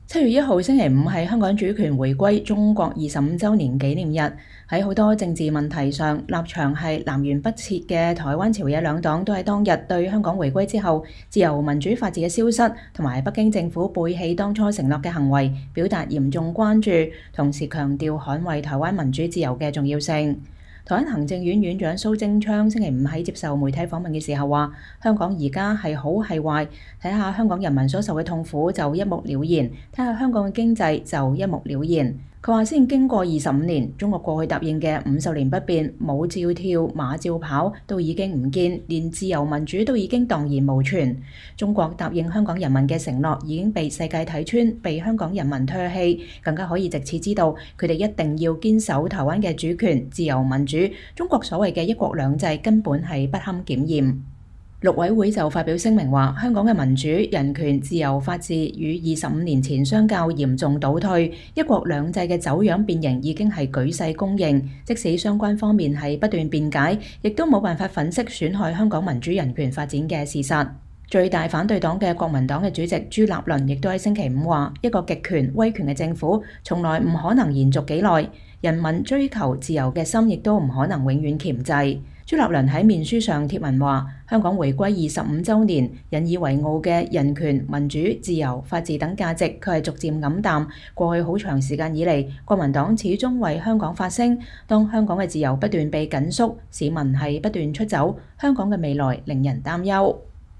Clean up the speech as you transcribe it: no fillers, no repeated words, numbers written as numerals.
7月1號星期五係香港主權回歸中國25週年紀念日。喺好多政治問題上，立場係南轅北轍嘅台灣朝野兩黨都喺當日對香港回歸之後自由民主法治嘅消失同埋北京政府背棄當初承諾嘅行為表達嚴重關注，同時強調捍衛台灣民主自由嘅重要性。台灣行政院院長蘇貞昌星期五喺接受媒體訪問嘅時候話：香港而家係好係壞，睇下香港人民所受嘅痛苦就一目了然，睇下香港嘅經濟就一目了然。佢話先經過25年，中國過去答應嘅50年不變，舞照跳，馬照跑，都已經唔見，連自由民主都已經蕩然無存。中國答應香港人民嘅承諾已經被世界睇穿，被香港人民唾棄，更加可以藉此知道佢哋一定要堅守台灣嘅主權、自由民主。中國所謂嘅一國兩制根本係不堪檢驗。陸委會就發表聲明話：香港嘅民主、人權、自由、法治與25年前相較嚴重倒退，一國兩制嘅走樣變形已經係舉世公認。即使相關方面係不斷辯解，亦都冇辦法粉飾損害香港民主人權發展嘅事實。最大反對黨嘅國民黨嘅主席朱立倫亦都喺星期五話：一個極權威權嘅政府從來唔可能延續幾耐，人民追求自由嘅心亦都唔可能永遠鉗制。朱立倫喺面書上貼文話：香港回歸25週年，引以為傲嘅人權、民主、自由、法治等價值，卻係逐漸黯淡。過去好長時間以嚟，國民黨始終為香港發聲。當香港嘅自由不斷被緊縮，市民係不斷出走，香港嘅未來令人擔憂。